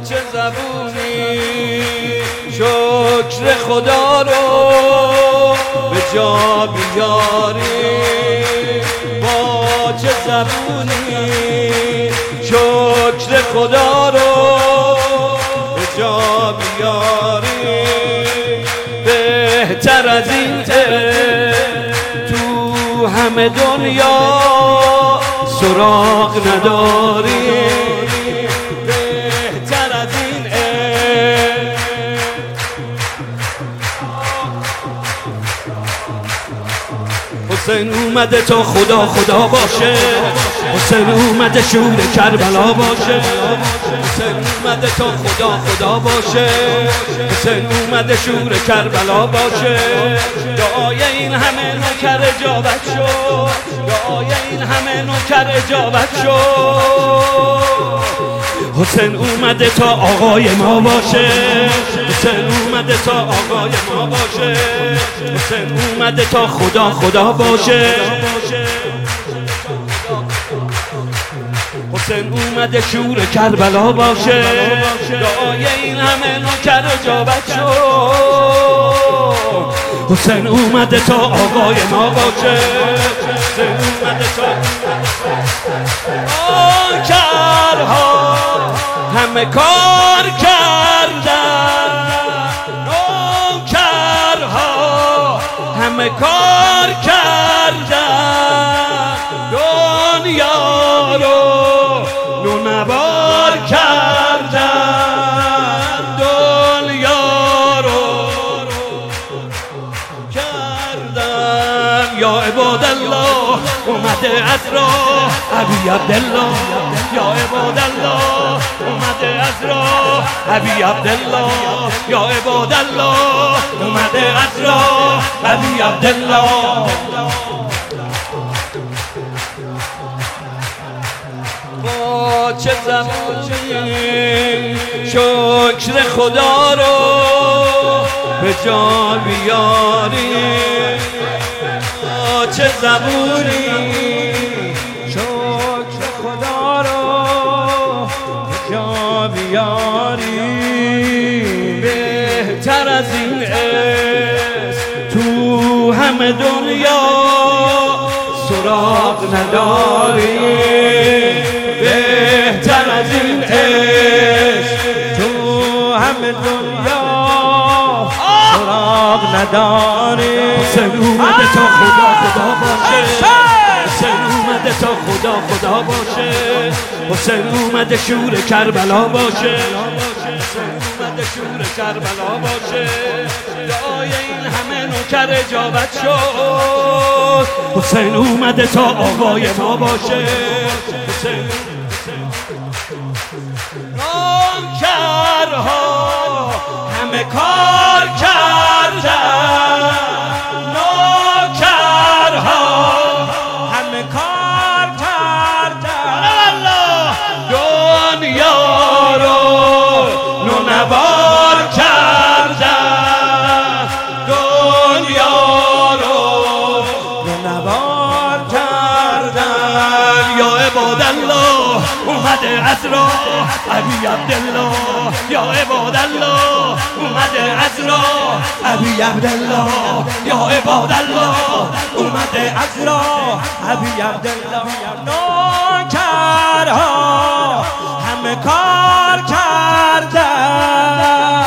چه زبونی شکر خدا رو به جا بیاری، با چه زبونی شکر خدا رو به جا بیاری. بهتر از این تو همه دنیا سراغ نداری، بهتر از این حسین اومده تا خدا خدا باشه، حسین اومده شور کربلا باشه، حسین اومده تا خدا خدا باشه، حسین اومده شور کربلا باشه. دعای این همه نوکر اجابت شد، دعای این همه نوکر اجابت شد. حسین اومده تا آقای ما باشه، حسین اومده تا آقای ما باشه، حسین اومده تا خدا خدا باشه، حسین اومده شور کربلا باشه. دعای این همه نوکر اجابت شد، حسین اومده تا آقای ما باشه، حسین اومده تا نوکرها همه کار کردن، نوکرها همه کار کردن، دنیا رو نونوار کردن، دنیا رو کردن. یا عباد الله اومده از راه ابی عبدالله، یا عباد الله اومده از راه ابی عبدالله، یا عباد الله اومده از راه ابی عبدالله. با چه زبونی شکر خدا رو به جا بیاری، با چه زبونی شکر خدا رو به جا بیاری. بهتر از این است تو همه دنیا سراغ نداری، بهتر از این عشق تو همه دنیا سراغ نداری. حسین اومده تا خدا خدا باشه، حسین اومده تا خدا خدا باشه، حسین اومده شور کربلا باشه، حسین اومده شور کربلا باشه. دعای این همه نوکر اجابت شد، حسین اومده تا آقای ما باشه، حسین نوکرها همه کار کردن، نوکرها همه کار کردن، دنیا رو نونوار کردن، دنیا رو نونوار کردن. یا عباد الله اومده از راه ابی عبدالله، یا عباد الله اومده از راه ابی عبدالله، یا عباد الله اومده از راه ابی عبدالله. نوکرها همه کار کردن،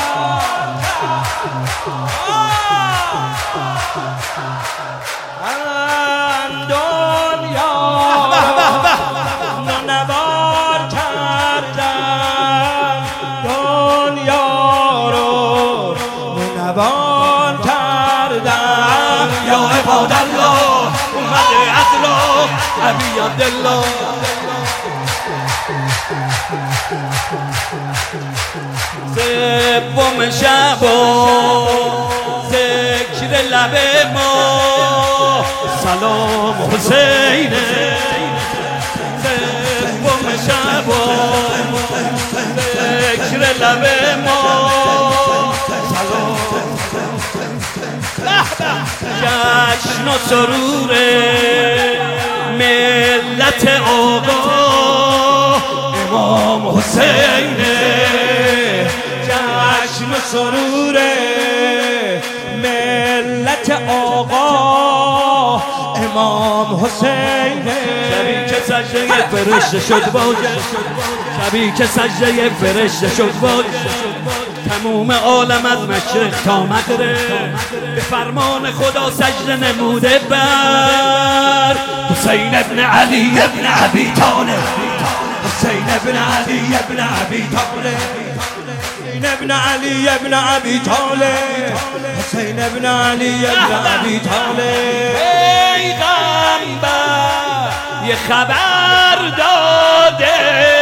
دنیا نونوار کردن، دنیا رو نونوار کردن. یا عباد الله اومده از راه ابی عبدالله. سوم شب ذکر لب ما سلام حسینه، سوم شب ذکر لب ما سلام. جشن و سرور ملت آقا امام حسینه، چشم سرور ملت آقا امام حسین. شبی که سجده فرشته شد باشه، شبی که سجده فرشته شد باشه، تموم عالم از مشرق تا مغرب به فرمان خدا سجده نموده بر حسین ابن علی ابن ابی طالب، حسین ابن علی ابن ابی طالب، حسین ابن علی ابن ابی طالب، حسین ابن علی ابن ابی طالب. پیغمبر یه خبر داده،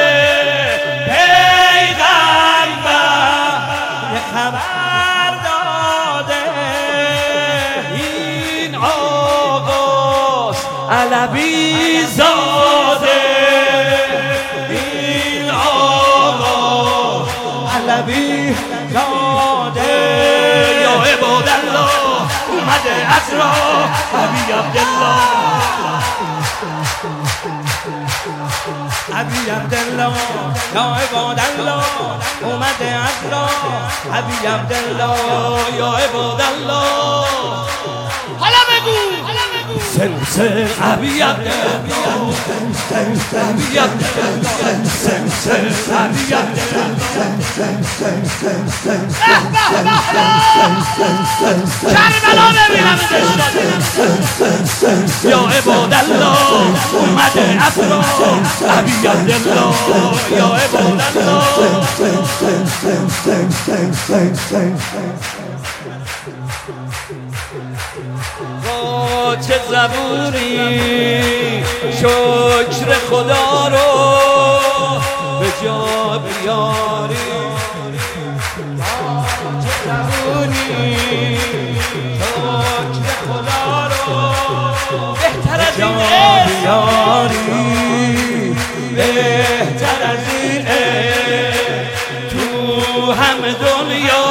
پیغمبر یه خبر داده، این آقاست علوی زاده، این آقا علوی زاده. یا عبادالله اومده از راه ابی عبدالله، ابی عبدالله یا عبادالله اومده از راه ابی عبدالله، یا عبادالله. حالا بگو سن ابی عبدالله، ابی عبدالله، ابی عبدالله. کربلا ببینم یا عبادالله اومده از راه ابی عبدالله، یا عبادالله. با چه زبونی شکر خدا رو به جا بیاری، با چه زبونی شکر خدا رو بهتر از این بیاری، بهتر از این تو همه دنیا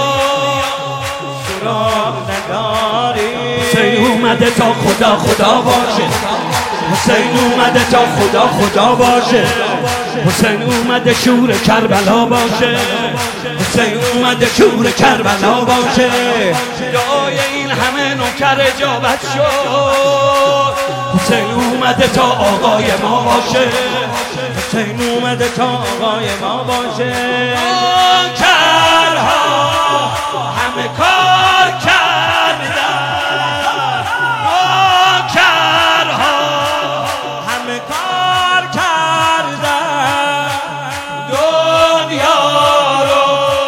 سراغ نداری. حسین اومده تا خدا خدا باشه، حسین اومده تا خدا خدا باشه، حسین اومده شور کربلا باشه، حسین اومده شور کربلا باشه. دعای این همه نوکر اجابت شد، حسین اومده تا آقای ما باشه، حسین اومده تا آقای ما باشه. کرها همه کار کردن، کرها همه کار کردن، دنیا رو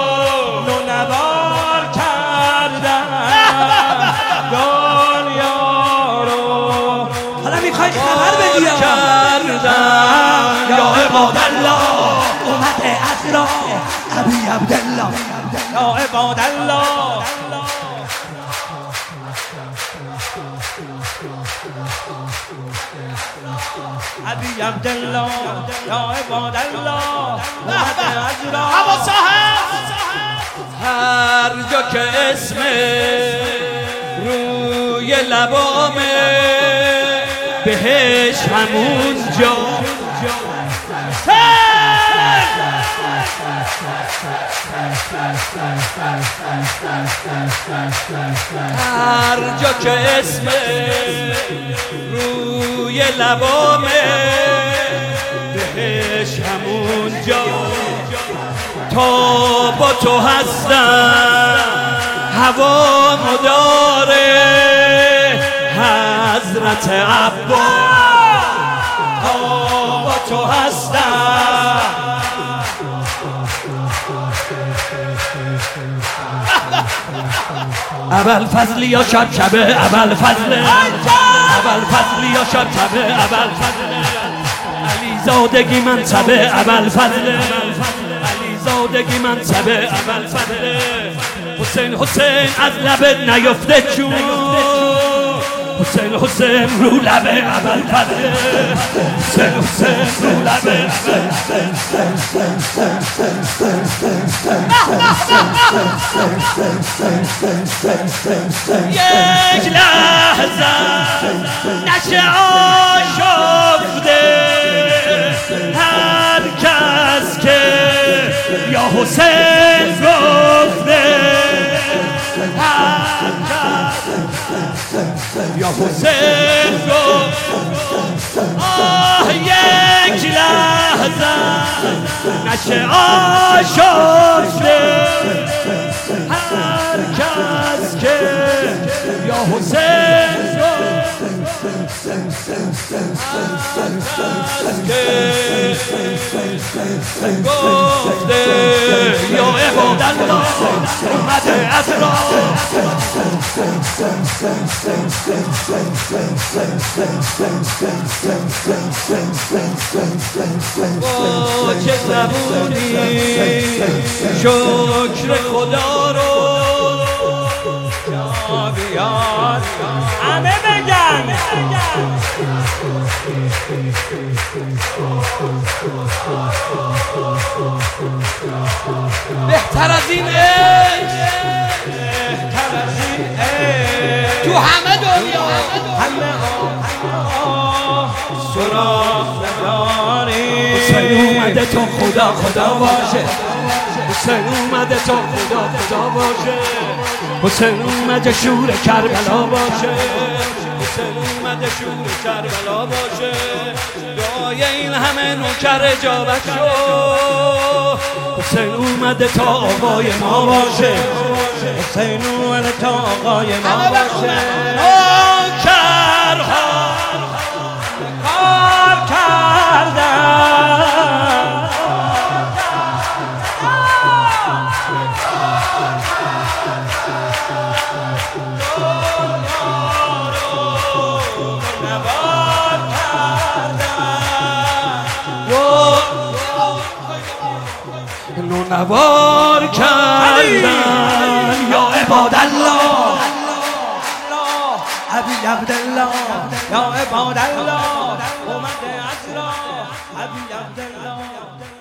نونوار کردن، دنیا رو. حالا میخوای خبر بدی کردن، یا عبادالله اومده از راه ابی عبدالله، یا عبادالله. ابی عبدالله یا عبادالله اومده از راه. هر جا که اسم روی لبامه بهش همون جا هر جا که اسم روی لبامه بهش همون جا. تا با تو هستم هوا مداره حضرت عباس، تا با تو هستم اول فضلی یا شب شب اول فضل، اول فضلی یا شب شب اول فضل، علی زادگی منصب اول فضل، علی زادگی منصب اول فضل. حسین حسین از لبت نیفته چون، حسین حسین رو لب اول فضل، حسین حسین رو لب یک لحظه نشه آشفته هر کس که یا حسین گفته یا حسین گفت یک لحظه نشه آشفته هر کس که یا حسین گفته یا عبادالله اومده از راه با چه زبونی شکر خدا رو بیار همه بگن بهتر از این تو همه دنیا همه سراغ نداری حسین اومده تا خدا خدا باشه حسین اومده تا خدا خدا باشه حسین اومده شور کربلا باشه حسین اومده شور کربلا باشه دعای این همه نوکر اجابت شد حسین اومده تا آقای ما باشه حسین اومده تا آقای ما باشه نوکرها کار کردن نوار کردن یا عبادالله ابی عبدالله یا عبادالله اومده از راه ابی عبدالله